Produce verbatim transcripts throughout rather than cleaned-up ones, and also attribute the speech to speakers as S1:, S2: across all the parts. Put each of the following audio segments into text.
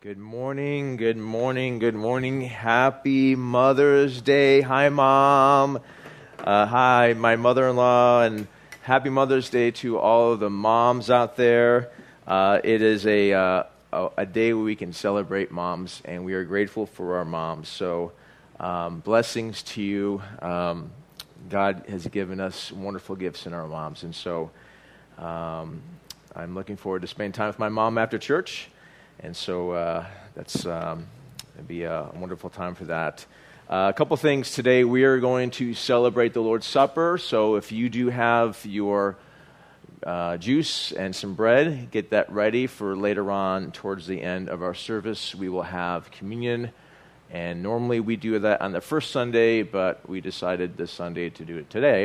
S1: Good morning, good morning, good morning. Happy Mother's Day. Hi, Mom. Uh, hi, my mother-in-law, and happy Mother's Day to all of the moms out there. Uh, it is a, uh, a a day where we can celebrate moms, and we are grateful for our moms. So um, blessings to you. Um, God has given us wonderful gifts in our moms, and so um, I'm looking forward to spending time with my mom after church. And so uh, that's um, it'd be a wonderful time for that. Uh, a couple things today. We are going to celebrate the Lord's Supper. So if you do have your uh, juice and some bread, get that ready for later on towards the end of our service. We will have communion. And normally we do that on the first Sunday, but we decided this Sunday to do it today.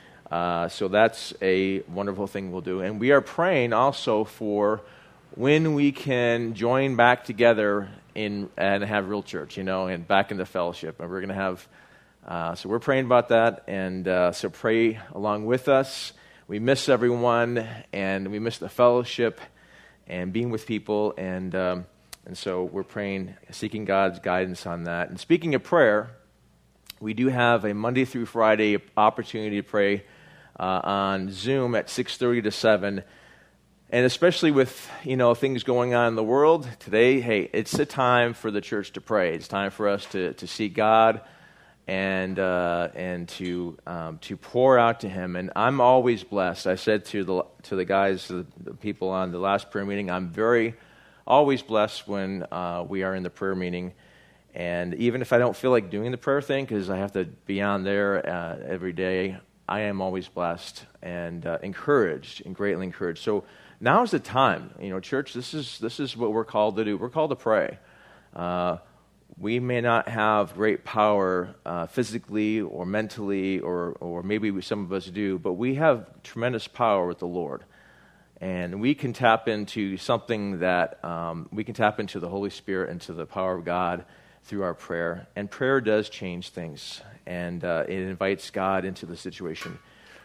S1: Uh, so that's a wonderful thing we'll do. And we are praying also for when we can join back together in and have real church, you know, and back in the fellowship. And we're going to have, uh, so we're praying about that, and uh, so pray along with us. We miss everyone, and we miss the fellowship and being with people, and um, and so we're praying, seeking God's guidance on that. And speaking of prayer, we do have a Monday through Friday opportunity to pray uh, on Zoom at six thirty to seven. And especially with, you know, things going on in the world today, hey, it's a time for the church to pray. It's time for us to, to seek God and uh, and to um, to pour out to Him. And I'm always blessed. I said to the to the guys, the, the people on the last prayer meeting, I'm very always blessed when uh, we are in the prayer meeting. And even if I don't feel like doing the prayer thing, because I have to be on there uh, every day, I am always blessed and uh, encouraged and greatly encouraged. So now's the time, you know, church, this is this is what we're called to do. We're called to pray. Uh, we may not have great power uh, physically or mentally, or or maybe we, some of us do, but we have tremendous power with the Lord. And we can tap into something that, um, we can tap into the Holy Spirit, into the power of God through our prayer. And prayer does change things, and uh, it invites God into the situation.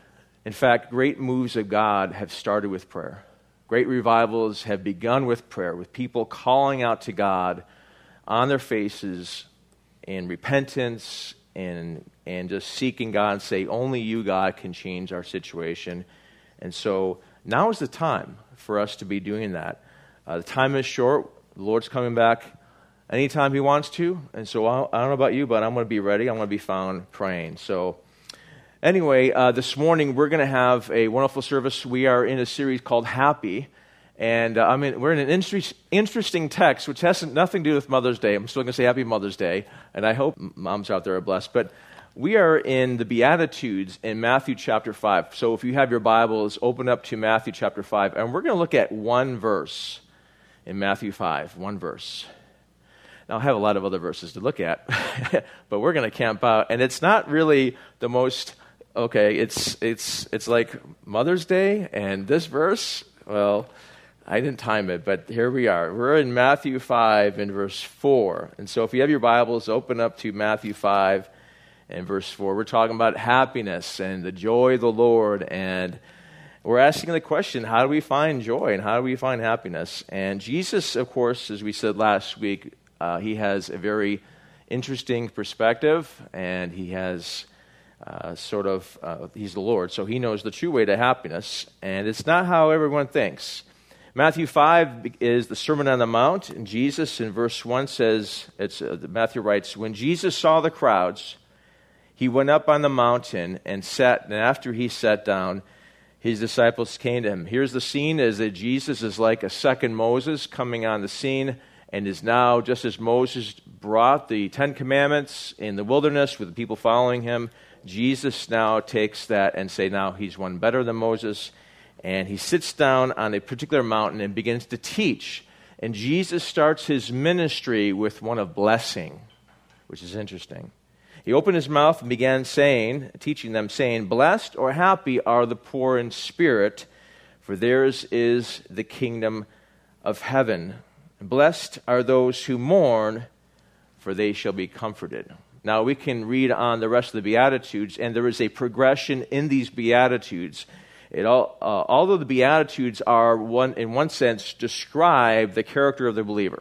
S1: In fact, great moves of God have started with prayer. Great revivals have begun with prayer, with people calling out to God on their faces in repentance and and just seeking God and say, only you, God, can change our situation. And so now is the time for us to be doing that. Uh, the time is short. The Lord's coming back anytime He wants to. And so I, I don't know about you, but I'm going to be ready. I'm going to be found praying. So Anyway, uh, this morning we're going to have a wonderful service. We are in a series called Happy, and uh, I mean we're in an inter- interesting text which has nothing to do with Mother's Day. I'm still going to say Happy Mother's Day, and I hope moms out there are blessed. But we are in the Beatitudes in Matthew chapter five. So if you have your Bibles, open up to Matthew chapter five, and we're going to look at one verse in Matthew five, one verse. Now, I have a lot of other verses to look at, but we're going to camp out, and it's not really the most. Okay, it's it's it's like Mother's Day, and this verse, well, I didn't time it, but here we are. We're in Matthew five in verse four. And so if you have your Bibles, open up to Matthew five and verse four. We're talking about happiness and the joy of the Lord, and we're asking the question, how do we find joy and how do we find happiness? And Jesus, of course, as we said last week, uh, he has a very interesting perspective, and he has Uh, sort of, uh, he's the Lord, so he knows the true way to happiness, and it's not how everyone thinks. Matthew five is the Sermon on the Mount, and Jesus in verse one says, it's uh, Matthew writes, when Jesus saw the crowds, he went up on the mountain and sat, and after he sat down, his disciples came to him. Here's the scene, is that Jesus is like a second Moses coming on the scene, and is now, just as Moses brought the Ten Commandments in the wilderness with the people following him, Jesus now takes that and say now he's one better than Moses, and he sits down on a particular mountain and begins to teach. And Jesus starts his ministry with one of blessing, which is interesting. He opened his mouth and began saying, teaching them, saying, blessed or happy are the poor in spirit, for theirs is the kingdom of heaven. Blessed are those who mourn, for they shall be comforted. Now, we can read on the rest of the Beatitudes, and there is a progression in these Beatitudes. It all, uh, although the Beatitudes are, one, in one sense, describe the character of the believer.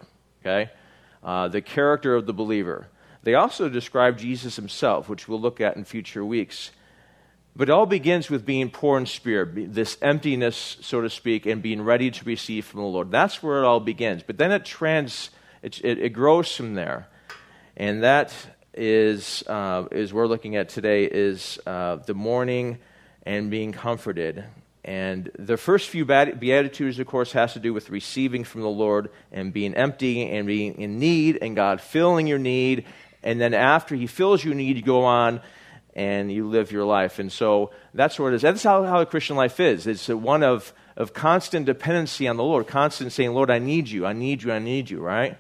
S1: okay? Uh, the character of the believer. They also describe Jesus himself, which we'll look at in future weeks. But it all begins with being poor in spirit, this emptiness, so to speak, and being ready to receive from the Lord. That's where it all begins. But then it trans, it, it, it grows from there. And that is, uh, is we're looking at today, is uh, the mourning and being comforted. And the first few Beatitudes, of course, has to do with receiving from the Lord and being empty and being in need and God filling your need. And then after he fills your need, you go on and you live your life. And so that's what it is. That's how, how a Christian life is. It's one of, of constant dependency on the Lord, constant saying, Lord, I need you, I need you, I need you, right?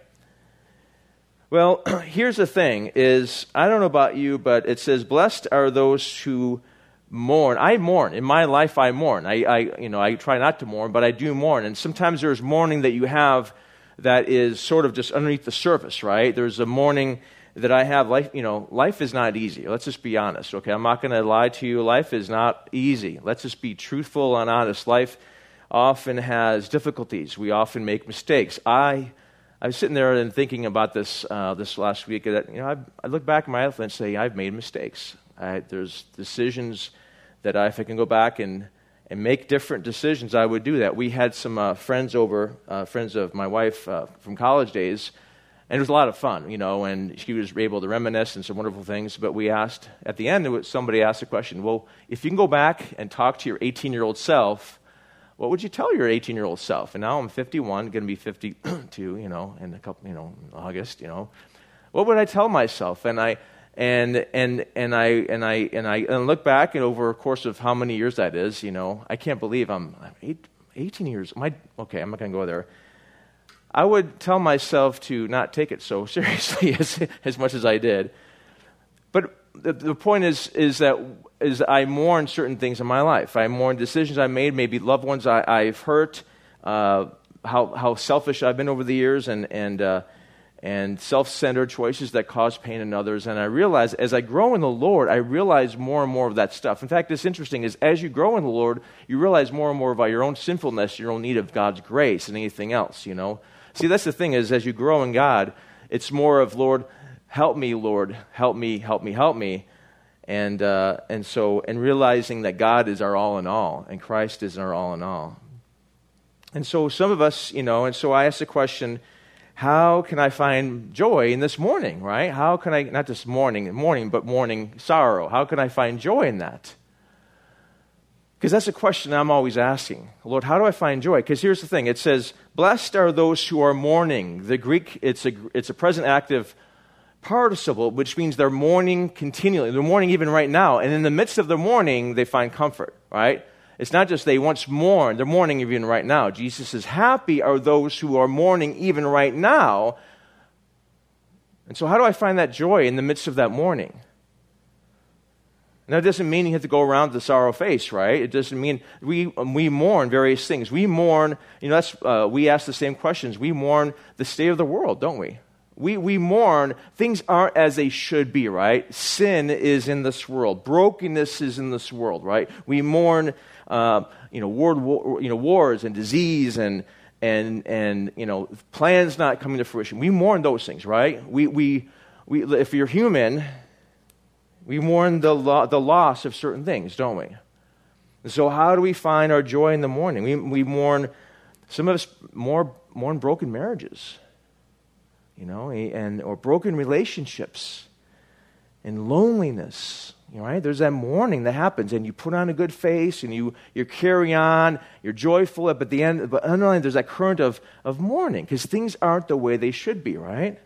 S1: Well, here's the thing is, I don't know about you, but it says, blessed are those who mourn. I mourn. In my life, I mourn. I, I, you know, I try not to mourn, but I do mourn. And sometimes there's mourning that you have that is sort of just underneath the surface, right? There's a mourning that I have. Life, you know, life is not easy. Let's just be honest, okay? I'm not going to lie to you. Life is not easy. Let's just be truthful and honest. Life often has difficulties. We often make mistakes. I, I was sitting there and thinking about this uh, this last week. That you know, I, I look back in my life and say I've made mistakes. I, there's decisions that I, if I can go back and and make different decisions, I would do that. We had some uh, friends over, uh, friends of my wife uh, from college days. And it was a lot of fun, you know, and she was able to reminisce and some wonderful things. But we asked, at the end, it was, somebody asked the question, well, if you can go back and talk to your eighteen-year-old self, what would you tell your eighteen-year-old self? And now I'm fifty-one, going to be fifty-two, you know, in a couple, you know, in August, you know. What would I tell myself? And I and and and I and I and I and look back, and over a course of how many years that is, you know, I can't believe I'm, I'm eight, eighteen years. My okay, I'm not going to go there. I would tell myself to not take it so seriously as, as much as I did. But the, the point is, is that is I mourn certain things in my life. I mourn decisions I made, maybe loved ones I, I've hurt, uh, how how selfish I've been over the years, and and uh, and self-centered choices that cause pain in others. And I realize as I grow in the Lord, I realize more and more of that stuff. In fact, it's interesting is as you grow in the Lord, you realize more and more about your own sinfulness, your own need of God's grace, and anything else, you know. See, that's the thing is, as you grow in God, it's more of, Lord, help me, Lord, help me, help me, help me. And uh, and so, and realizing that God is our all in all, and Christ is our all in all. And so some of us, you know, and so I asked the question, how can I find joy in this morning, right? How can I, not this morning, morning, but morning sorrow, how can I find joy in that? Because that's a question I'm always asking. Lord, how do I find joy? Because here's the thing. It says, blessed are those who are mourning. The Greek, it's a, it's a present active participle, which means they're mourning continually. They're mourning even right now. And in the midst of the mourning, they find comfort, right? It's not just they once mourned. They're mourning even right now. Jesus says, happy are those who are mourning even right now. And so how do I find that joy in the midst of that mourning? Now, it doesn't mean you have to go around with a sorrow face, right? It doesn't mean we we mourn various things. We mourn, you know, that's, uh, we ask the same questions. We mourn the state of the world, don't we? We we mourn things aren't as they should be, right? Sin is in this world. Brokenness is in this world, right? We mourn, uh, you know, world war, you know, wars and disease and and and you know, plans not coming to fruition. We mourn those things, right? We we we if you're human. We mourn the lo- the loss of certain things, don't we? And so how do we find our joy in the morning? We we mourn, some of us more mourn broken marriages, you know, and or broken relationships and loneliness, you know, right? There's that mourning that happens, and you put on a good face, and you, you carry on, you're joyful, but at the end, but underlying there's that current of, of mourning, because things aren't the way they should be, right?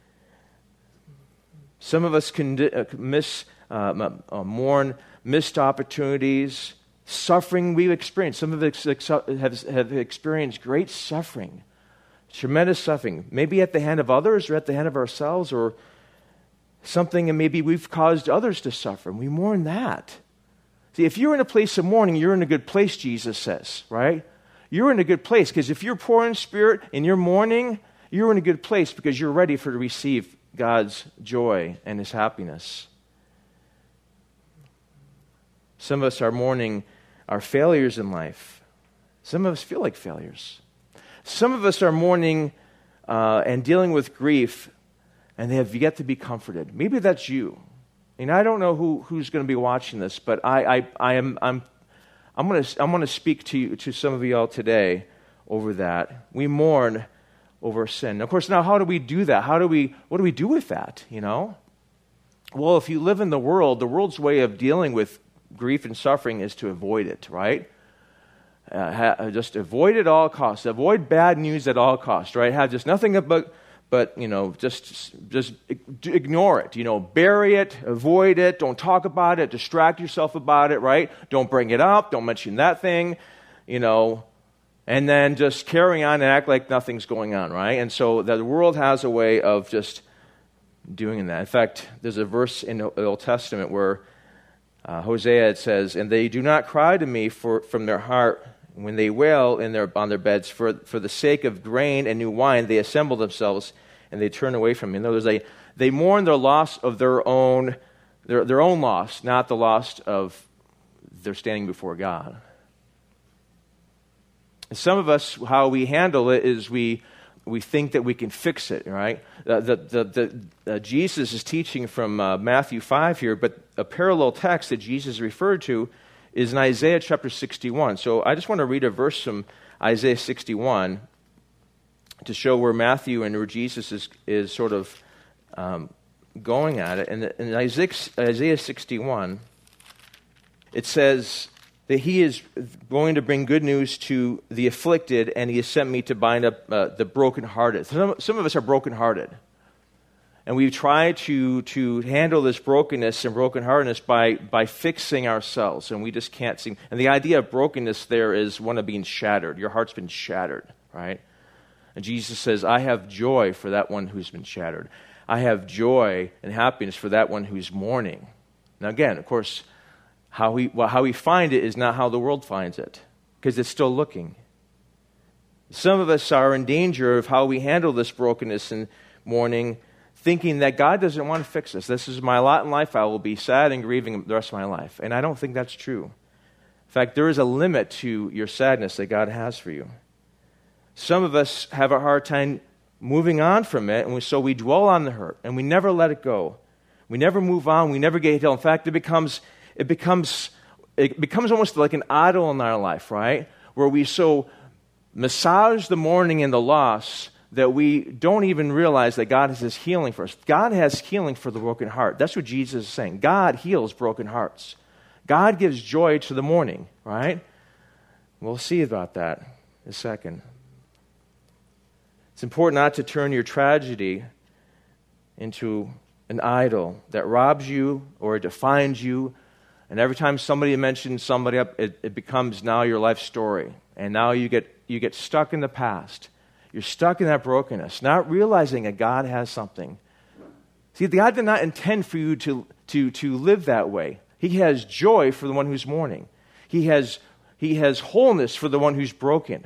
S1: Some of us can uh, miss, uh, uh, mourn missed opportunities, suffering we've experienced. Some of us have, have experienced great suffering, tremendous suffering, maybe at the hand of others or at the hand of ourselves, or something, and maybe we've caused others to suffer, and we mourn that. See, if you're in a place of mourning, you're in a good place, Jesus says, right? You're in a good place, because if you're poor in spirit and you're mourning, you're in a good place because you're ready for to receive God's joy and His happiness. Some of us are mourning our failures in life. Some of us feel like failures. Some of us are mourning uh, and dealing with grief, and they have yet to be comforted. Maybe that's you. And I don't know who, who's going to be watching this, but I, I, I am, I'm, I'm going to, I'm going to speak to you, to some of y'all today over that. We mourn over sin. Of course, now how do we do that? How do we, what do we do with that? You know? Well, if you live in the world, the world's way of dealing with grief and suffering is to avoid it, right? Uh, ha, just avoid it at all costs. Avoid bad news at all costs, right? Have just nothing but, but you know, just just ignore it. You know, bury it, avoid it, don't talk about it, distract yourself about it, right? Don't bring it up, don't mention that thing, you know, and then just carry on and act like nothing's going on, right? And so the world has a way of just doing that. In fact, there's a verse in the Old Testament where uh, Hosea, it says, "And they do not cry to me for from their heart, when they wail in their, on their beds, for, for the sake of grain and new wine, they assemble themselves and they turn away from me." In other words, they, they mourn their loss of their own, their, their own loss, not the loss of their standing before God. And some of us, how we handle it is we we think that we can fix it, right? Uh, the, the, the, uh, Jesus is teaching from uh, Matthew five here, but a parallel text that Jesus referred to is in Isaiah chapter sixty-one. So I just want to read a verse from Isaiah sixty-one to show where Matthew and where Jesus is, is sort of um, going at it. And in Isaiah, Isaiah sixty-one, it says that he is going to bring good news to the afflicted, and he has sent me to bind up uh, the brokenhearted. Some, some of us are brokenhearted. And we've tried to, to handle this brokenness and brokenheartedness by, by fixing ourselves, and we just can't seem. And the idea of brokenness there is one of being shattered. Your heart's been shattered, right? And Jesus says, I have joy for that one who's been shattered. I have joy and happiness for that one who's mourning. Now again, of course, how we, well, how we find it is not how the world finds it, because it's still looking. Some of us are in danger of how we handle this brokenness and mourning, thinking that God doesn't want to fix us. This is my lot in life. I will be sad and grieving the rest of my life. And I don't think that's true. In fact, there is a limit to your sadness that God has for you. Some of us have a hard time moving on from it, and we, so we dwell on the hurt, and we never let it go. We never move on. We never get healed. In fact, it becomes it becomes it becomes almost like an idol in our life, right? Where we so massage the mourning and the loss that we don't even realize that God has His healing for us. God has healing for the broken heart. That's what Jesus is saying. God heals broken hearts. God gives joy to the mourning, right? We'll see about that in a second. It's important not to turn your tragedy into an idol that robs you or defines you. And every time somebody mentions somebody up, it, it becomes now your life story. And now you get you get stuck in the past. You're stuck in that brokenness, not realizing that God has something. See, God did not intend for you to, to, to live that way. He has joy for the one who's mourning. He has, he has wholeness for the one who's broken.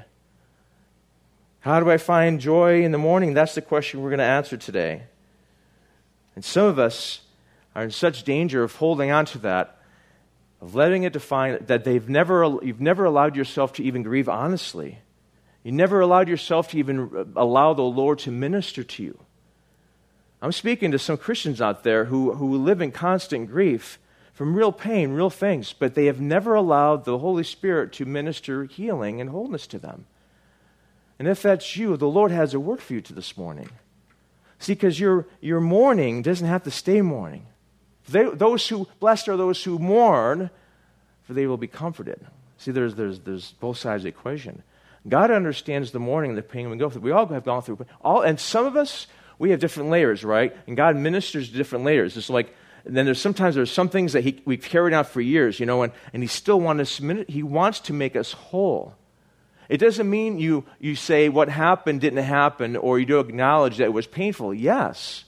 S1: How do I find joy in the morning? That's the question we're going to answer today. And some of us are in such danger of holding on to that, of letting it define that they've never, you've never allowed yourself to even grieve honestly. You never allowed yourself to even allow the Lord to minister to you. I'm speaking to some Christians out there who, who live in constant grief from real pain, real things, but they have never allowed the Holy Spirit to minister healing and wholeness to them. And if that's you, the Lord has a word for you to this morning. See, because your, your mourning doesn't have to stay mourning. They, those who, blessed are those who mourn, for they will be comforted. See, there's, there's, there's both sides of the equation. God understands the mourning and the pain we go through. We all have gone through. All, and some of us, we have different layers, right? And God ministers to different layers. It's like, and then there's sometimes there's some things that he, we've carried out for years, you know, and, and He still wants us, He wants to make us whole. It doesn't mean you, you say what happened didn't happen, or you do acknowledge that it was painful. Yes.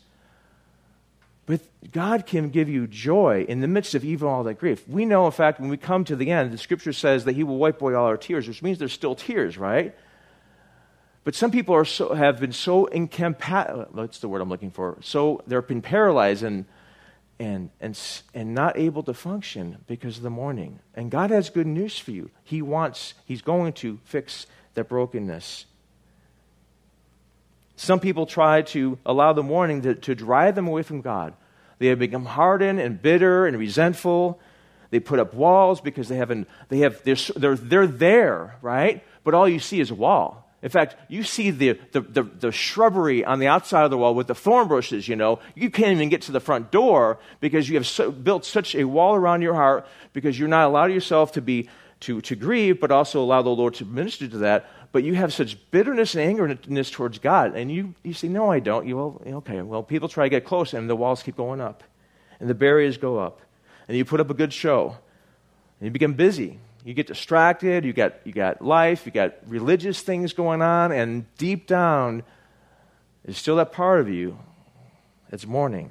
S1: But God can give you joy in the midst of even all that grief. We know, in fact, when we come to the end, the Scripture says that He will wipe away all our tears, which means there's still tears, right? But some people are so, have been so incompatible, that's the word I'm looking for, so they've been paralyzed and, and, and, and not able to function because of the mourning. And God has good news for you. He wants, He's going to fix that brokenness. Some people try to allow the mourning to, to drive them away from God. They have become hardened and bitter and resentful. They put up walls because they haven't, they have, they're, they're, they're there, right? But all you see is a wall. In fact, you see the, the, the, the shrubbery on the outside of the wall with the thorn bushes, you know. You can't even get to the front door because you have so, built such a wall around your heart because you're not allowed yourself to be to, to grieve, but also allow the Lord to minister to that. But you have such bitterness and angerness towards God. And you, you say, no, I don't. You, well, okay, well, people try to get close, and the walls keep going up. And the barriers go up. And you put up a good show. And you become busy. You get distracted, you got you got life, you got religious things going on, and deep down, there's still that part of you that's mourning. In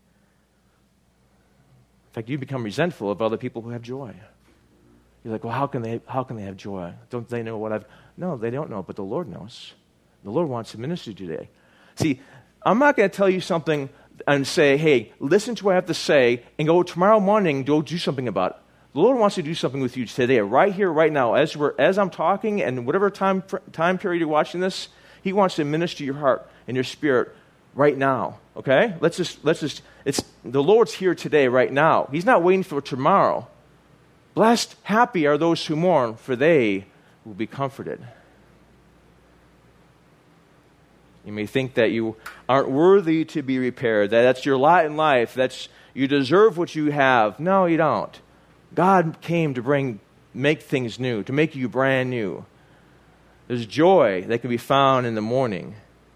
S1: fact, you become resentful of other people who have joy. You're like, well, how can they how can they have joy? Don't they know what I've... No, they don't know, but the Lord knows. The Lord wants to minister today. See, I'm not going to tell you something and say, hey, listen to what I have to say, and go tomorrow morning, go do something about it. The Lord wants to do something with you today, right here, right now. As we're, as I'm talking, and whatever time time period you're watching this, He wants to minister to your heart and your spirit right now. Okay? Let's just let's just. It's the Lord's here today, right now. He's not waiting for tomorrow. Blessed, happy are those who mourn, for they will be comforted. You may think that you aren't worthy to be repaired. That that's your lot in life. That's you deserve what you have. No, you don't. God came to bring, make things new, to make you brand new. There's joy that can be found in the morning.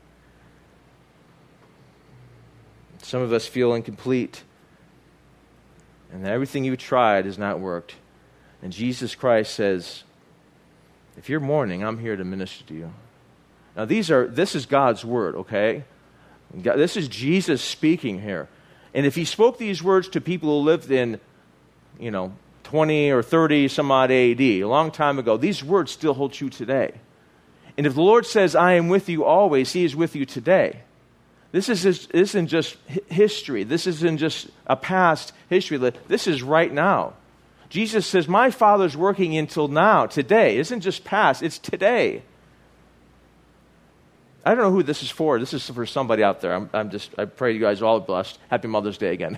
S1: Some of us feel incomplete, and that everything you tried has not worked. And Jesus Christ says, if you're mourning, I'm here to minister to you. Now, these are this is God's word, okay? God, this is Jesus speaking here. And if He spoke these words to people who lived in, you know, twenty or thirty some odd A D, a long time ago, these words still hold true today. And if the Lord says, I am with you always, He is with you today. This, is, this isn't just history. This isn't just a past history. This is right now. Jesus says, my Father's working until now, today. It isn't just past, it's today. I don't know who this is for. This is for somebody out there. I'm, I'm just, I pray you guys are all blessed. Happy Mother's Day again.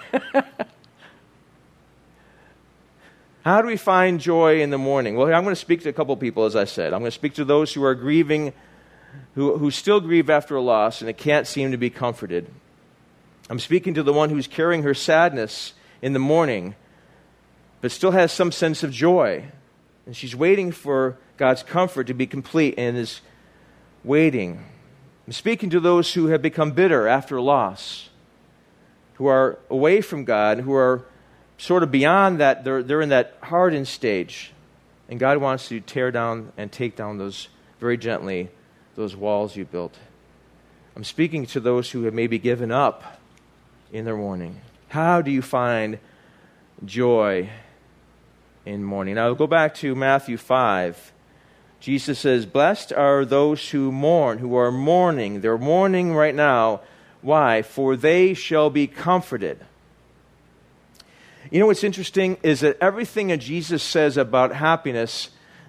S1: How do we find joy in the morning? Well, I'm going to speak to a couple people, as I said. I'm going to speak to those who are grieving, who, who still grieve after a loss, and it can't seem to be comforted. I'm speaking to the one who's carrying her sadness in the morning, but still has some sense of joy. And she's waiting for God's comfort to be complete and is waiting. I'm speaking to those who have become bitter after a loss, who are away from God, who are sort of beyond that, they're, they're in that hardened stage. And God wants to tear down and take down those, very gently, those walls you built. I'm speaking to those who have maybe given up in their mourning. How do you find joy in mourning? Now, go back to Matthew five. Jesus says, blessed are those who mourn, who are mourning. They're mourning right now. Why? For they shall be comforted. You know what's interesting is that everything that Jesus says about happiness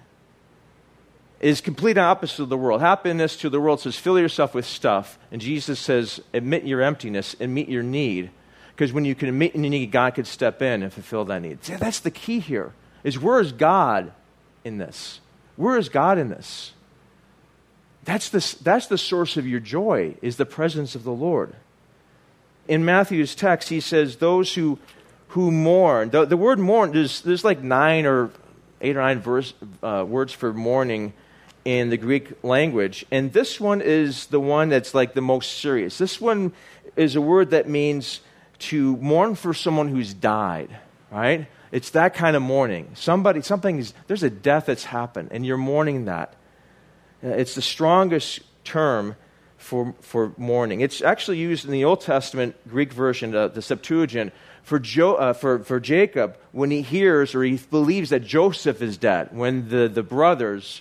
S1: is complete opposite of the world. Happiness to the world says, fill yourself with stuff. And Jesus says, admit your emptiness and meet your need. Because when you can admit your need, God could step in and fulfill that need. See, that's the key here, is where is God in this? Where is God in this? That's the, that's the source of your joy, is the presence of the Lord. In Matthew's text, he says, those who who mourn. The, the word mourn, there's, there's like nine or eight or nine verse, uh, words for mourning in the Greek language. And this one is the one that's like the most serious. This one is a word that means to mourn for someone who's died, right? It's that kind of mourning. Somebody, something's, there's a death that's happened, and you're mourning that. Uh, it's the strongest term for, for mourning. It's actually used in the Old Testament Greek version, uh, the Septuagint, For, jo- uh, for for Jacob, when he hears or he believes that Joseph is dead, when the, the brothers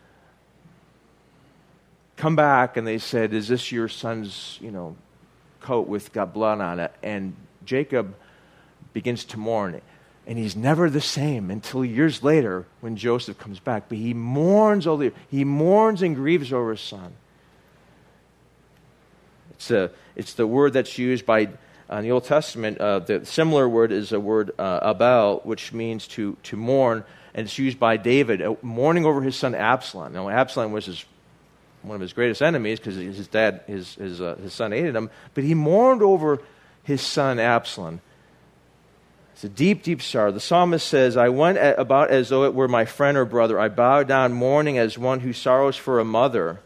S1: come back and they said, is this your son's, you know, coat with got blood on it? And Jacob begins to mourn. And he's never the same until years later when Joseph comes back. But he mourns over, he mourns and grieves over his son. It's a, it's the word that's used by, uh, in the Old Testament, uh, the similar word is a word, uh, abel, which means to, to mourn, and it's used by David, uh, mourning over his son Absalom. Now, Absalom was his, one of his greatest enemies because his dad, his, his, uh, his son hated him, but he mourned over his son Absalom. It's a deep, deep sorrow. The psalmist says, I went about as though it were my friend or brother. I bowed down mourning as one who sorrows for a mother.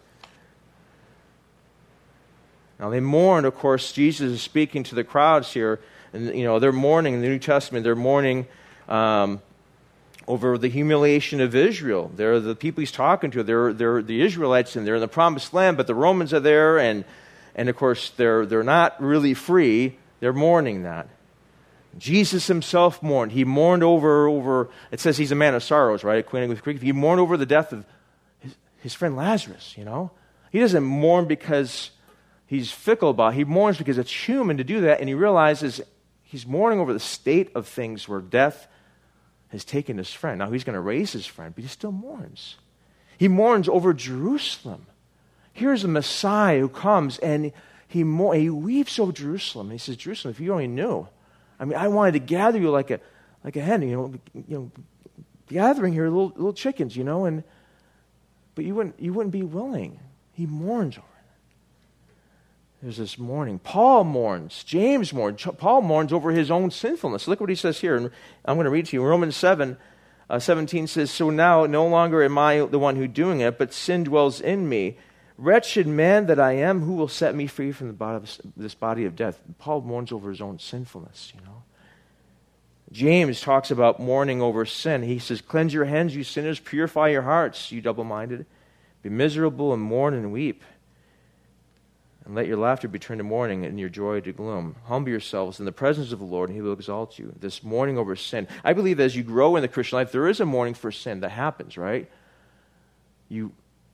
S1: Now they mourned, of course, Jesus is speaking to the crowds here. And, you know, they're mourning in the New Testament. They're mourning um, over the humiliation of Israel. They're the people he's talking to. They're, they're the Israelites, and they're in the promised land, but the Romans are there, and, and of course, they're, they're not really free. They're mourning that. Jesus himself mourned. He mourned over, over it says he's a man of sorrows, right? Acquainted with grief. He mourned over the death of his, his friend Lazarus, you know? He doesn't mourn because he's fickle about it. He mourns because it's human to do that, and he realizes he's mourning over the state of things where death has taken his friend. Now he's going to raise his friend, but he still mourns. He mourns over Jerusalem. Here's a Messiah who comes, and he, mo- he weeps over Jerusalem. And he says, Jerusalem, if you only knew. I mean, I wanted to gather you like a like a hen, you know, you know, gathering here little little chickens, you know, and but you wouldn't you wouldn't be willing. He mourns over it. There's this mourning. Paul mourns. James mourns. Paul mourns over his own sinfulness. Look what he says here. And I'm going to read to you. Romans seven, uh, seventeen says, so now no longer am I the one who's doing it, but sin dwells in me. Wretched man that I am, who will set me free from the body of, this body of death? Paul mourns over his own sinfulness, you know. James talks about mourning over sin. He says, cleanse your hands, you sinners. Purify your hearts, you double-minded. Be miserable and mourn and weep. And let your laughter be turned to mourning and your joy to gloom. Humble yourselves in the presence of the Lord, and he will exalt you. This mourning over sin. I believe as you grow in the Christian life, there is a mourning for sin that happens, right? You...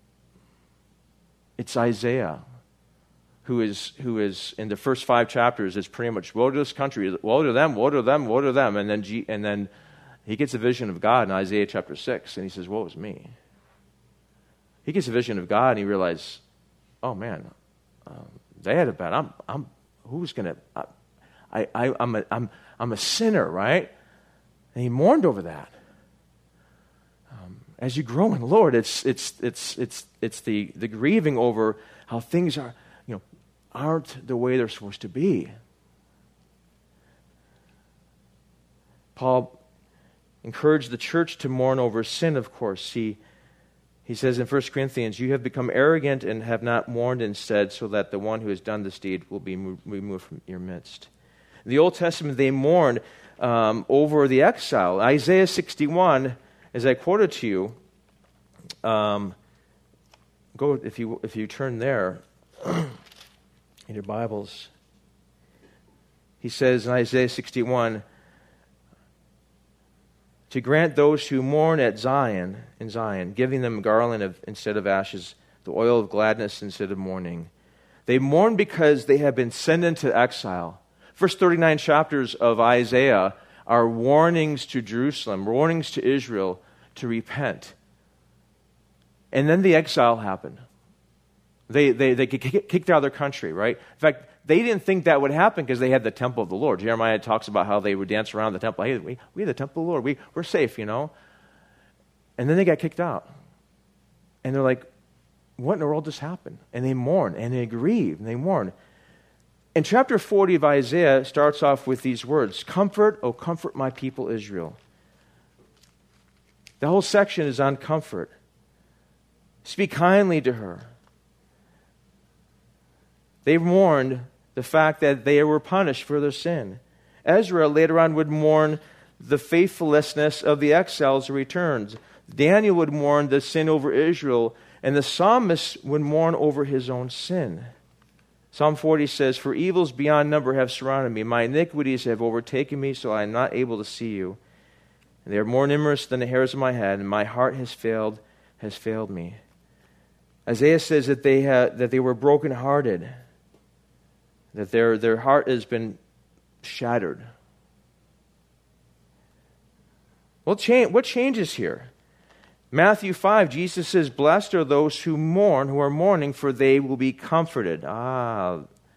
S1: It's Isaiah, who is who is in the first five chapters is pretty much woe to this country, woe to them, woe to them, woe to them, and then G, and then he gets a vision of God in Isaiah chapter six, and he says, "Woe is me." He gets a vision of God, and he realizes, "Oh man, um, they had it bad. I'm I'm who's gonna? I I I'm a I'm I'm a sinner, right?" And he mourned over that. As you grow in the Lord, it's it's it's it's it's the, the grieving over how things are, you know, aren't the way they're supposed to be. Paul encouraged the church to mourn over sin, of course. He he says in First Corinthians, you have become arrogant and have not mourned instead, so that the one who has done this deed will be removed from your midst. In the Old Testament, they mourned um, over the exile. Isaiah sixty-one, as I quoted to you, um, go if you if you turn there in your Bibles. He says in Isaiah sixty-one, to grant those who mourn at Zion, in Zion, giving them a garland of, instead of ashes, the oil of gladness instead of mourning. They mourn because they have been sent into exile. First thirty-nine chapters of Isaiah are warnings to Jerusalem, warnings to Israel to repent. And then the exile happened. They they they get kicked out of their country, right? In fact, they didn't think that would happen because they had the temple of the Lord. Jeremiah talks about how they would dance around the temple. Hey, we, we have the temple of the Lord. We, we're safe, you know? And then they got kicked out. And they're like, what in the world just happened? And they mourn, and they grieve, and they mourn. And chapter forty of Isaiah starts off with these words, comfort, O comfort my people Israel. The whole section is on comfort. Speak kindly to her. They mourned the fact that they were punished for their sin. Ezra later on would mourn the faithlessness of the exiles who returned. Daniel would mourn the sin over Israel, and the psalmist would mourn over his own sin. Psalm forty says, for evils beyond number have surrounded me. My iniquities have overtaken me, so I am not able to see you. And they are more numerous than the hairs of my head, and my heart has failed, has failed me. Isaiah says that they had, that they were brokenhearted, that their, their heart has been shattered. Well, cha- what changes here? Matthew five, Jesus says, blessed are those who mourn, who are mourning, for they will be comforted. Ah,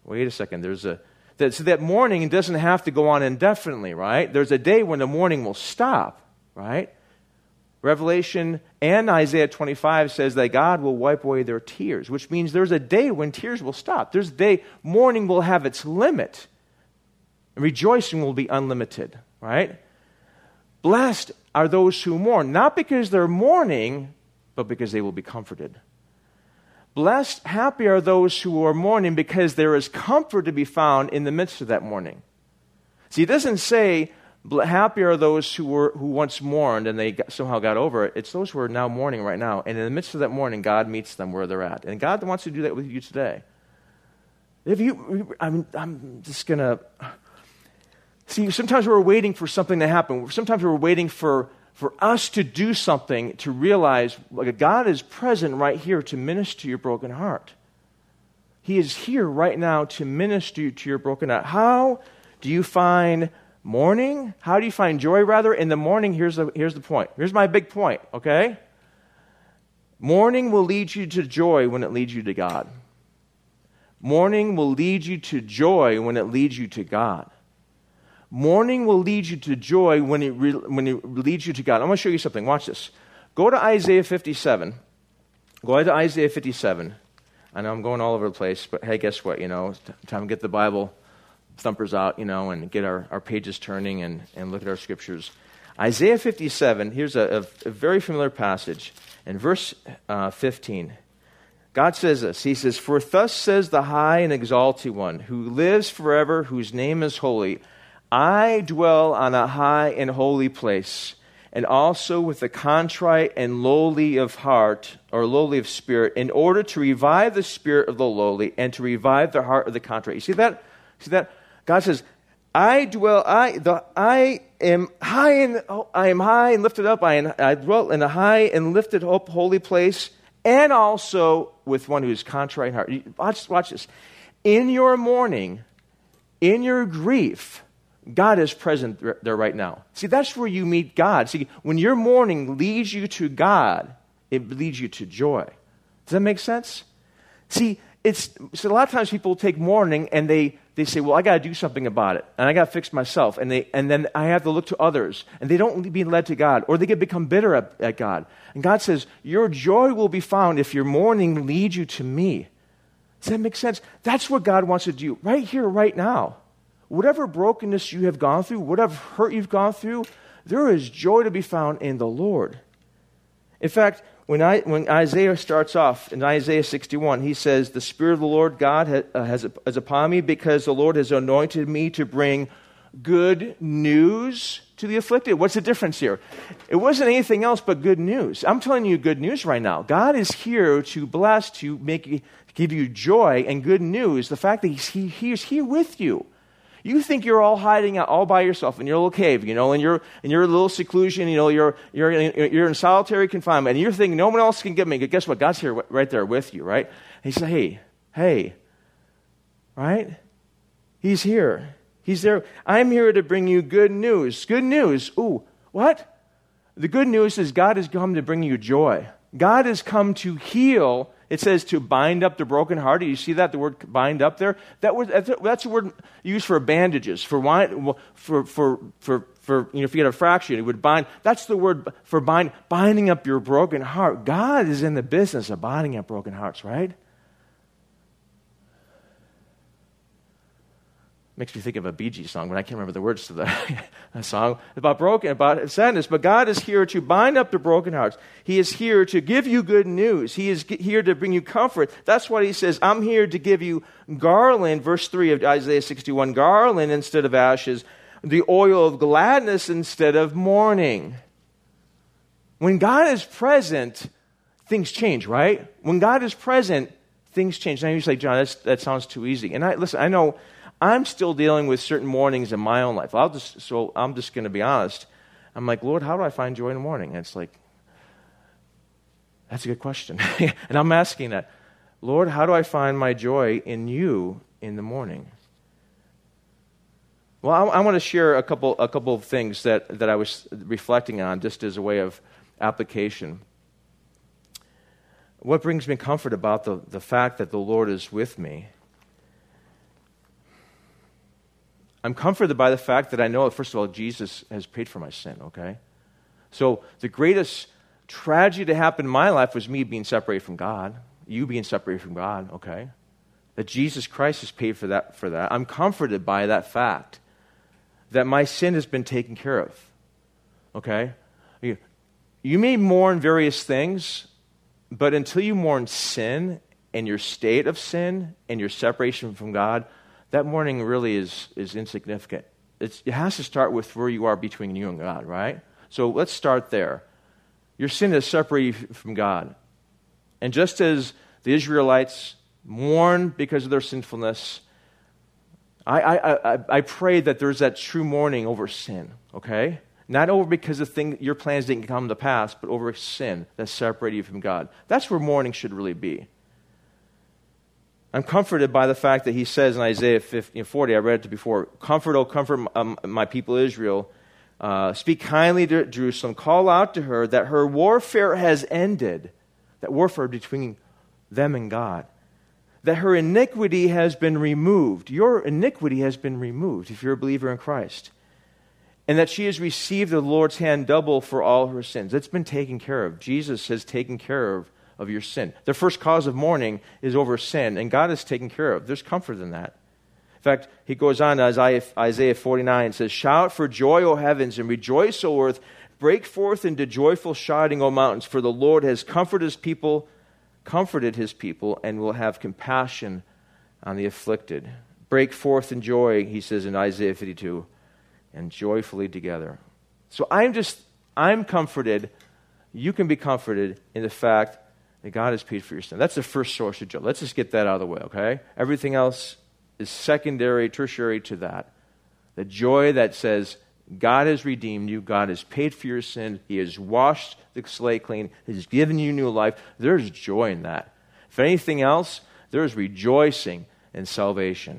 S1: Wait a second. There's a that, so that mourning doesn't have to go on indefinitely, right? There's a day when the mourning will stop, right? Revelation and Isaiah twenty-five says that God will wipe away their tears, which means there's a day when tears will stop. There's a day mourning will have its limit. And rejoicing will be unlimited, right? Blessed are those who mourn, not because they're mourning, but because they will be comforted. Blessed, happy are those who are mourning because there is comfort to be found in the midst of that mourning. See, it doesn't say, happy are those who were who once mourned and they got, somehow got over it. It's those who are now mourning right now. And in the midst of that mourning, God meets them where they're at. And God wants to do that with you today. If you, I'm, I'm just going to... See, sometimes we're waiting for something to happen. Sometimes we're waiting for, for us to do something to realize like, God is present right here to minister to your broken heart. He is here right now to minister to your broken heart. How do you find mourning? How do you find joy, rather? In the morning, here's the, here's the point. Here's my big point, okay? Mourning will lead you to joy when it leads you to God. Mourning will lead you to joy when it leads you to God. Mourning will lead you to joy when it, re- when it leads you to God. I'm going to show you something. Watch this. Go to Isaiah fifty-seven. Go to Isaiah fifty-seven. I know I'm going all over the place, but hey, guess what? You know, it's time to get the Bible thumpers out, you know, and get our, our pages turning and, and look at our scriptures. Isaiah fifty-seven, here's a, a, a very familiar passage. In verse uh, fifteen, God says this. He says, "For thus says the high and exalted one, who lives forever, whose name is holy. I dwell on a high and holy place, and also with the contrite and lowly of heart, or lowly of spirit, in order to revive the spirit of the lowly and to revive the heart of the contrite." You see that? See that? God says, "I dwell. I the I am high and oh, I am high and lifted up. I am, I dwell in a high and lifted up holy place, and also with one who is contrite in heart." Watch, watch this. In your mourning, in your grief, God is present there right now. See, that's where you meet God. See, when your mourning leads you to God, it leads you to joy. Does that make sense? See, it's so a lot of times people take mourning and they, they say, well, I got to do something about it, and I got to fix myself, and they and then I have to look to others, and they don't be led to God, or they get become bitter at, at God. And God says, your joy will be found if your mourning leads you to me. Does that make sense? That's what God wants to do right here, right now. Whatever brokenness you have gone through, whatever hurt you've gone through, there is joy to be found in the Lord. In fact, when, I, when Isaiah starts off in Isaiah sixty-one, he says, "The Spirit of the Lord God has, uh, has, has upon me, because the Lord has anointed me to bring good news to the afflicted." What's the difference here? It wasn't anything else but good news. I'm telling you good news right now. God is here to bless, to make, give you joy and good news. The fact that he's, he, he is here with you. You think you're all hiding out all by yourself in your little cave, you know, in your in your little seclusion, you know, you're you're in, you're in solitary confinement, and you're thinking no one else can get me. Guess what? God's here right there with you, right? And he said, "Hey, hey, right? He's here. He's there. I'm here to bring you good news. Good news. Ooh, what? The good news is God has come to bring you joy. God has come to heal." It says to bind up the brokenhearted. You see that, the word bind up there? That word, that's the word used for bandages, for for for for, for you know, if you had a fracture, it would bind. That's the word for bind, binding up your broken heart. God is in the business of binding up broken hearts, right? Makes me think of a Bee Gees song, but I can't remember the words to the song. About broken, about sadness. But God is here to bind up the broken hearts. He is here to give you good news. He is here to bring you comfort. That's what he says. I'm here to give you garland, verse three of Isaiah sixty-one, garland instead of ashes, the oil of gladness instead of mourning. When God is present, things change, right? When God is present, things change. Now you say, John, that's, that sounds too easy. And I listen, I know I'm still dealing with certain mornings in my own life. I'll just so I'm just going to be honest. I'm like, Lord, how do I find joy in the morning? And it's like, that's a good question. And I'm asking that, Lord, how do I find my joy in you in the morning? Well, I, I want to share a couple a couple of things that, that I was reflecting on just as a way of application. What brings me comfort about the, the fact that the Lord is with me I'm comforted by the fact that I know, first of all, Jesus has paid for my sin, okay? So the greatest tragedy to happen in my life was me being separated from God, you being separated from God, okay? That Jesus Christ has paid for that. For that. I'm comforted by that fact that my sin has been taken care of, okay? You, you may mourn various things, but until you mourn sin and your state of sin and your separation from God, that mourning really is, is insignificant. It's, it has to start with where you are between you and God, right? So let's start there. Your sin has separated you from God. And just as the Israelites mourn because of their sinfulness, I, I, I, I pray that there's that true mourning over sin, okay? Not over because the thing, your plans didn't come to pass, but over sin that separated you from God. That's where mourning should really be. I'm comforted by the fact that he says in Isaiah forty, I read it before, "Comfort, O comfort um, my people Israel. Uh, speak kindly to Jerusalem. Call out to her that her warfare has ended." That warfare between them and God. That her iniquity has been removed. Your iniquity has been removed if you're a believer in Christ. And that she has received the Lord's hand double for all her sins. It's been taken care of. Jesus has taken care of, of your sin. The first cause of mourning is over sin, and God has taken care of. There's comfort in that. In fact, he goes on to Isaiah, Isaiah forty-nine and says, "Shout for joy, O heavens, and rejoice, O earth. Break forth into joyful shouting, O mountains, for the Lord has comforted his people, comforted his people, and will have compassion on the afflicted." Break forth in joy, he says in Isaiah fifty-two, and joyfully together. So I'm just, I'm comforted, you can be comforted in the fact that God has paid for your sin. That's the first source of joy. Let's just get that out of the way, okay? Everything else is secondary, tertiary to that. The joy that says, God has redeemed you, God has paid for your sin, he has washed the slate clean, he has given you new life. There's joy in that. If anything else, there's rejoicing in salvation.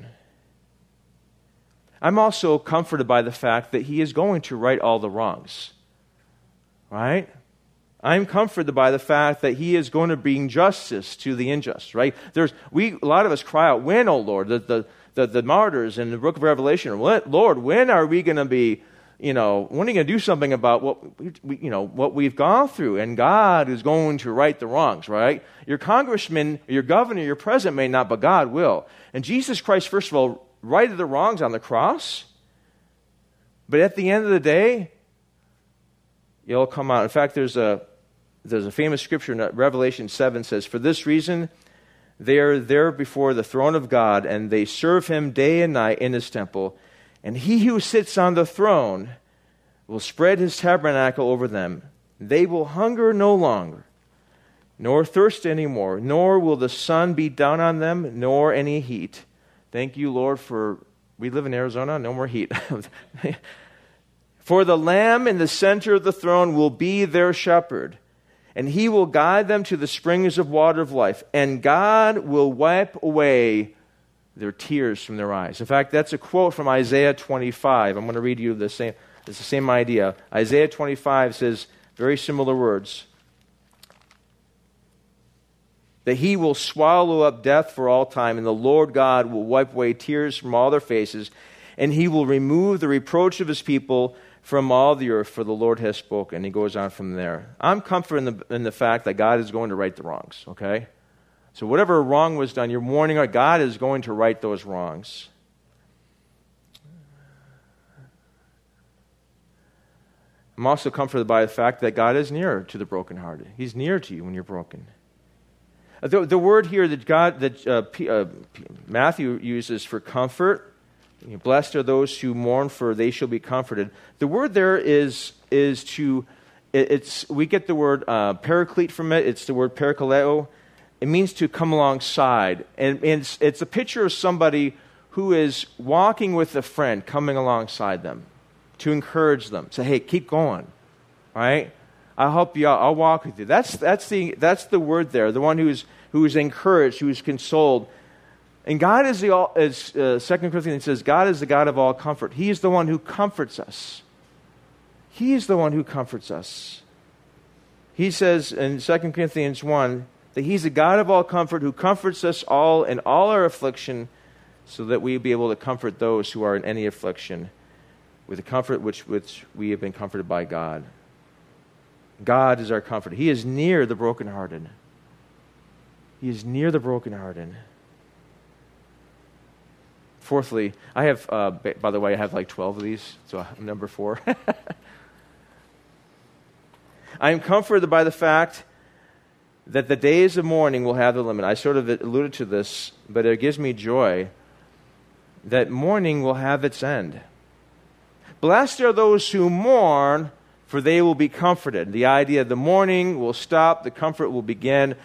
S1: I'm also comforted by the fact that he is going to right all the wrongs. Right? I'm comforted by the fact that he is going to bring justice to the unjust, right? There's we a lot of us cry out, "When, O Lord?" The the the, the martyrs in the book of Revelation, "Lord, when are we going to be, you know, when are you going to do something about what we, we, you know, what we've gone through?" And God is going to right the wrongs, right? Your congressman, your governor, your president may not, but God will. And Jesus Christ, first of all, righted the wrongs on the cross. But at the end of the day, it'll come out. In fact, there's a there's a famous scripture in Revelation seven says, "For this reason, they are there before the throne of God, and they serve him day and night in his temple. And he who sits on the throne will spread his tabernacle over them. They will hunger no longer, nor thirst any more, nor will the sun beat down on them, nor any heat." Thank you, Lord, for we live in Arizona, no more heat. "For the Lamb in the center of the throne will be their shepherd, and he will guide them to the springs of water of life, and God will wipe away their tears from their eyes." In fact, that's a quote from Isaiah twenty-five. I'm going to read you the same, it's the same idea. Isaiah twenty-five says very similar words. That he will swallow up death for all time, and the Lord God will wipe away tears from all their faces, and he will remove the reproach of his people from all the earth, for the Lord has spoken. He goes on from there. I'm comforted in the, in the fact that God is going to right the wrongs, okay? So whatever wrong was done, you're mourning, God is going to right those wrongs. I'm also comforted by the fact that God is near to the brokenhearted. He's near to you when you're broken. The, the word here that God that uh, P, uh, Matthew uses for comfort, you know, blessed are those who mourn, for they shall be comforted. The word there is is to it, it's we get the word uh, paraclete from it. It's the word parakaleo. It means to come alongside, and, and it's, it's a picture of somebody who is walking with a friend, coming alongside them to encourage them. Say, "Hey, keep going, right? I'll help you out. I'll walk with you." That's that's the that's the word there. The one who's who is encouraged, who is consoled. And God is the all, as uh, Second Corinthians says, God is the God of all comfort. He is the one who comforts us. He is the one who comforts us. He says in Second Corinthians one that He's the God of all comfort who comforts us all in all our affliction, so that we be able to comfort those who are in any affliction with the comfort which, which we have been comforted by God. God is our comforter. He is near the brokenhearted. He is near the brokenhearted. Fourthly, I have, uh, by the way, I have like twelve of these, so I'm number four. I am comforted by the fact that the days of mourning will have the limit. I sort of alluded to this, but it gives me joy that mourning will have its end. Blessed are those who mourn, for they will be comforted. The idea of the mourning will stop, the comfort will begin,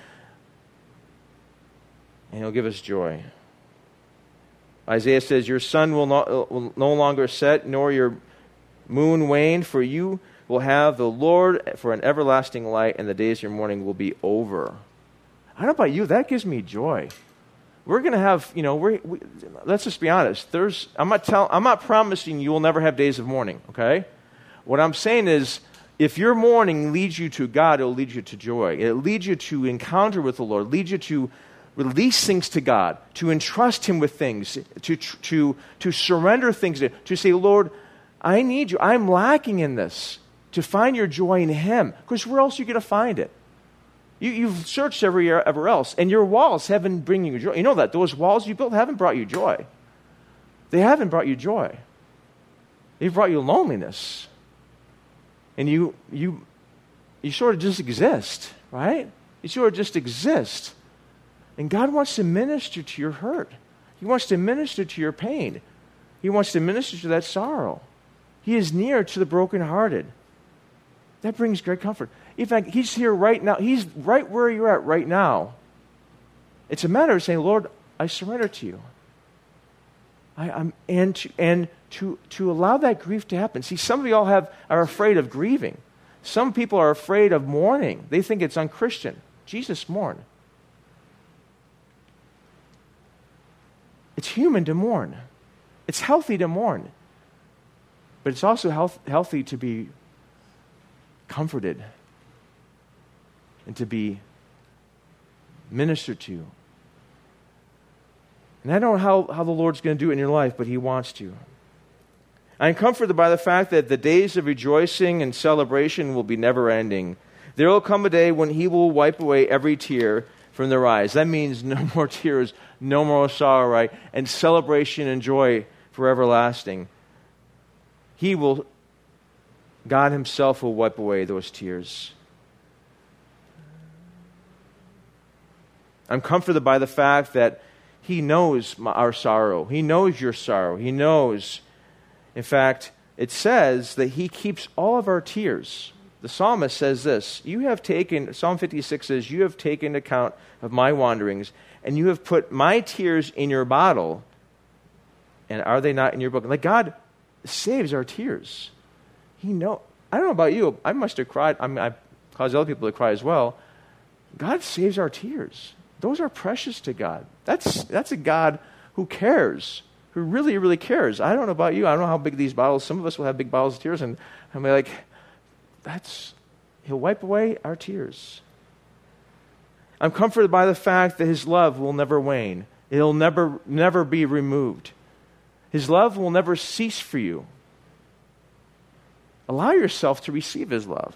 S1: and He'll give us joy. Isaiah says, your sun will, not, will no longer set, nor your moon wane, for you will have the Lord for an everlasting light, and the days of your mourning will be over. I don't know about you, that gives me joy. We're going to have, you know, we're, we, let's just be honest. There's, I'm not tell, I'm not promising you will never have days of mourning, okay? What I'm saying is, if your mourning leads you to God, it will lead you to joy. It leads you to encounter with the Lord, leads you to release things to God, to entrust Him with things, to, to, to surrender things, to, to say, Lord, I need you. I'm lacking in this. To find your joy in Him. Because where else are you going to find it? You, you've searched everywhere else, and your walls haven't bring you joy. You know that. Those walls you built haven't brought you joy. They haven't brought you joy. They've brought you loneliness. And you, you, you sort of just exist, right? You sort of just exist. And God wants to minister to your hurt. He wants to minister to your pain. He wants to minister to that sorrow. He is near to the brokenhearted. That brings great comfort. In fact, He's here right now. He's right where you're at right now. It's a matter of saying, Lord, I surrender to you. I, I'm, and to, and to, to allow that grief to happen. See, some of y'all have, are afraid of grieving. Some people are afraid of mourning. They think it's unchristian. Jesus mourned. It's human to mourn. It's healthy to mourn. But it's also health, healthy to be comforted and to be ministered to. And I don't know how, how the Lord's going to do it in your life, but He wants to. I'm comforted by the fact that the days of rejoicing and celebration will be never ending. There will come a day when He will wipe away every tear from their eyes. That means no more tears, no more sorrow, right? And celebration and joy for everlasting. He will, God Himself will wipe away those tears. I'm comforted by the fact that He knows our sorrow. He knows your sorrow. He knows. In fact, it says that He keeps all of our tears. The psalmist says this, you have taken, Psalm fifty-six says, you have taken account of my wanderings, and you have put my tears in your bottle, and are they not in your book? Like God saves our tears. He know. I don't know about you. I must have cried. I mean, I caused other people to cry as well. God saves our tears. Those are precious to God. That's that's a God who cares, who really, really cares. I don't know about you. I don't know how big these bottles. Some of us will have big bottles of tears, and I'm like, that's He'll wipe away our tears. I'm comforted by the fact that His love will never wane. It'll never, never be removed. His love will never cease for you. Allow yourself to receive His love.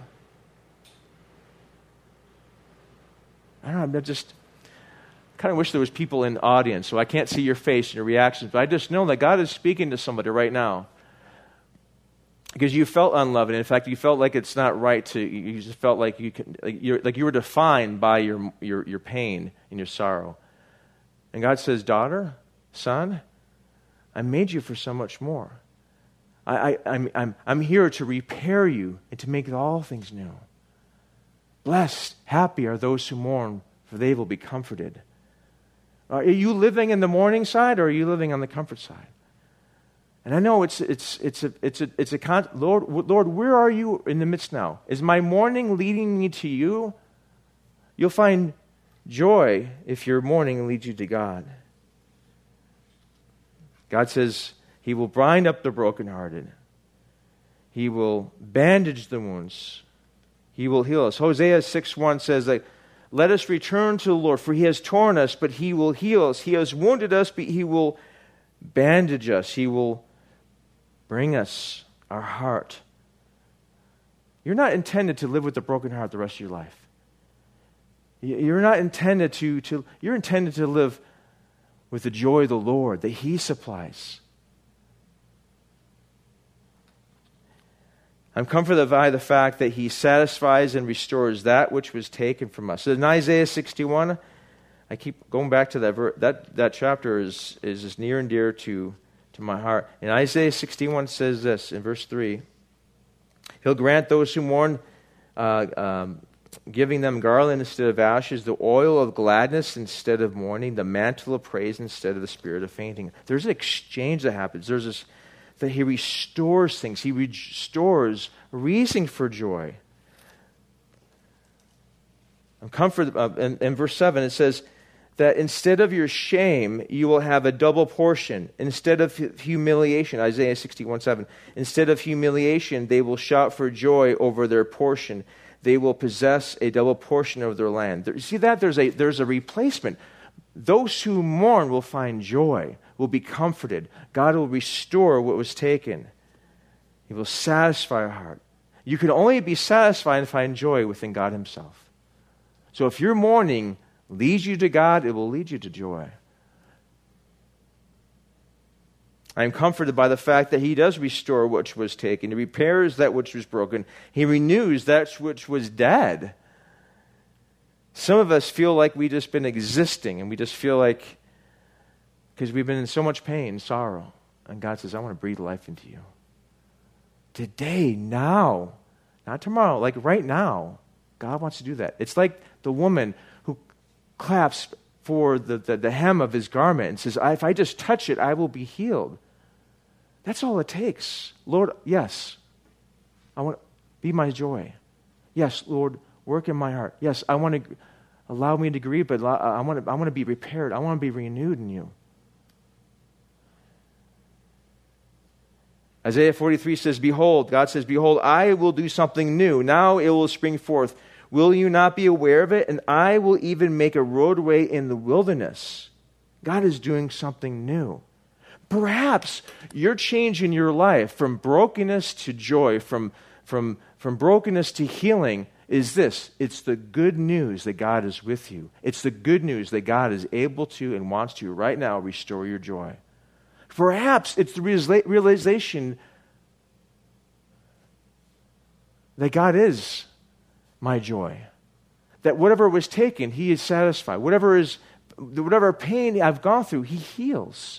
S1: I don't know, I just kind of wish there was people in the audience, so I can't see your face and your reactions, but I just know that God is speaking to somebody right now. Because you felt unloved, and in fact, you felt like it's not right to, you just felt like you can, like, you're, like you were defined by your, your, your pain and your sorrow. And God says, daughter, son, I made you for so much more. I, I, I'm, I'm, I'm here to repair you and to make all things new. Blessed, happy are those who mourn, for they will be comforted. Are you living in the mourning side, or are you living on the comfort side? And I know it's it's it's a it's a it's a con- Lord Lord, where are you in the midst now? Is my mourning leading me to you? You'll find joy if your mourning leads you to God. God says He will bind up the brokenhearted. He will bandage the wounds. He will heal us. Hosea six one says that, let us return to the Lord, for He has torn us, but He will heal us. He has wounded us, but He will bandage us. He will bring us our heart. You're not intended to live with a broken heart the rest of your life. You're not intended to, to you're intended to live with the joy of the Lord that He supplies. I'm comforted by the fact that He satisfies and restores that which was taken from us. So in Isaiah sixty-one, I keep going back to that ver- that that chapter is is just near and dear to to my heart. And Isaiah sixty-one says this in verse three: He'll grant those who mourn, uh, um, giving them garland instead of ashes, the oil of gladness instead of mourning, the mantle of praise instead of the spirit of fainting. There's an exchange that happens. There's this that He restores things. He restores reason for joy. I'm comforted. Uh, in, in verse seven, it says that instead of your shame, you will have a double portion. Instead of humiliation, Isaiah sixty-one seven, instead of humiliation, they will shout for joy over their portion. They will possess a double portion of their land. There, you see that? There's a, there's a replacement. Those who mourn will find joy, will be comforted. God will restore what was taken. He will satisfy our heart. You can only be satisfied and find joy within God Himself. So if your mourning leads you to God, it will lead you to joy. I am comforted by the fact that He does restore what was taken. He repairs that which was broken. He renews that which was dead. Some of us feel like we've just been existing, and we just feel like, because we've been in so much pain, sorrow. And God says, I want to breathe life into you. Today, now, not tomorrow, like right now, God wants to do that. It's like the woman who claps for the, the, the hem of His garment and says, if I just touch it, I will be healed. That's all it takes. Lord, yes, I want to be my joy. Yes, Lord, work in my heart. Yes, I want to allow me to grieve, but I want to, I want to be repaired. I want to be renewed in you. Isaiah forty-three says, Behold, God says, Behold, I will do something new. Now it will spring forth. Will you not be aware of it? And I will even make a roadway in the wilderness. God is doing something new. Perhaps your change in your life from brokenness to joy, from, from, from brokenness to healing, is this. It's the good news that God is with you. It's the good news that God is able to and wants to right now restore your joy. Perhaps it's the realization that God is my joy. That whatever was taken, He is satisfied. Whatever is, whatever pain I've gone through, He heals.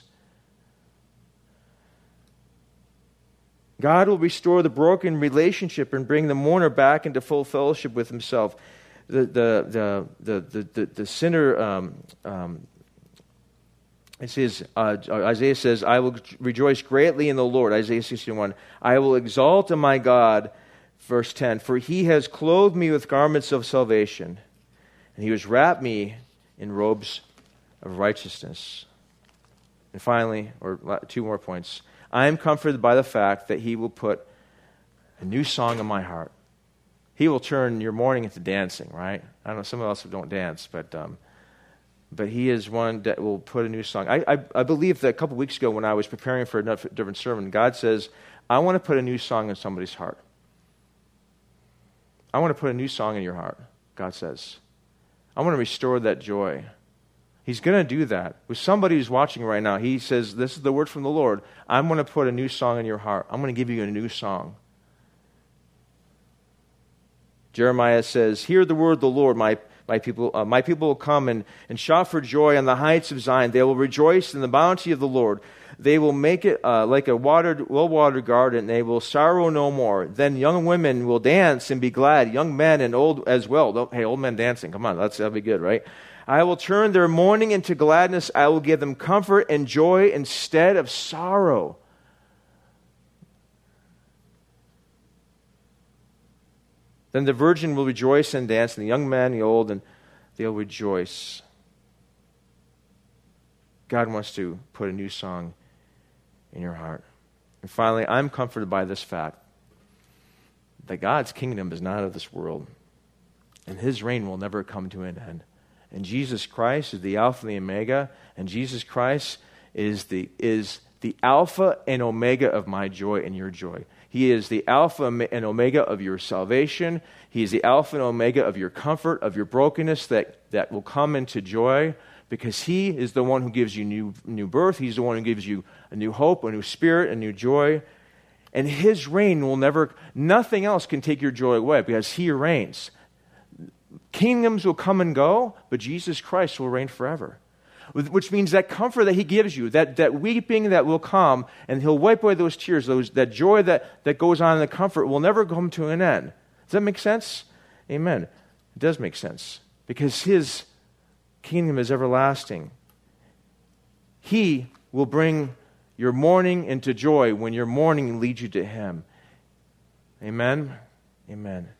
S1: God will restore the broken relationship and bring the mourner back into full fellowship with Himself. The the the the the, the, the sinner. Um, um, It says, uh, Isaiah says, I will rejoice greatly in the Lord, Isaiah sixty-one. I will exalt in my God, verse ten, for He has clothed me with garments of salvation, and He has wrapped me in robes of righteousness. And finally, or two more points, I am comforted by the fact that He will put a new song in my heart. He will turn your mourning into dancing, right? I don't know, some of us don't dance, but... Um, But He is one that will put a new song. I, I, I believe that a couple weeks ago when I was preparing for a different sermon, God says, I want to put a new song in somebody's heart. I want to put a new song in your heart, God says. I want to restore that joy. He's going to do that. With somebody who's watching right now, He says, this is the word from the Lord. I'm going to put a new song in your heart. I'm going to give you a new song. Jeremiah says, hear the word of the Lord, my My people, uh, my people will come and, and shout for joy on the heights of Zion. They will rejoice in the bounty of the Lord. They will make it uh, like a watered, well-watered garden. They will sorrow no more. Then young women will dance and be glad. Young men and old as well. Don't, hey, old men dancing. Come on, that's, that'll be good, right? I will turn their mourning into gladness. I will give them comfort and joy instead of sorrow. Then the virgin will rejoice and dance, and the young man, the old, and they'll rejoice. God wants to put a new song in your heart. And finally, I'm comforted by this fact that God's kingdom is not of this world, and His reign will never come to an end. And Jesus Christ is the Alpha and the Omega, and Jesus Christ is the, is the Alpha and Omega of my joy and your joy. He is the Alpha and Omega of your salvation. He is the Alpha and Omega of your comfort, of your brokenness that, that will come into joy, because He is the one who gives you new, new birth. He's the one who gives you a new hope, a new spirit, a new joy. And His reign will never, nothing else can take your joy away, because He reigns. Kingdoms will come and go, but Jesus Christ will reign forever. Which means that comfort that He gives you, that, that weeping that will come, and He'll wipe away those tears, those, that joy that, that goes on in the comfort will never come to an end. Does that make sense? Amen. It does make sense. Because His kingdom is everlasting. He will bring your mourning into joy when your mourning leads you to Him. Amen? Amen.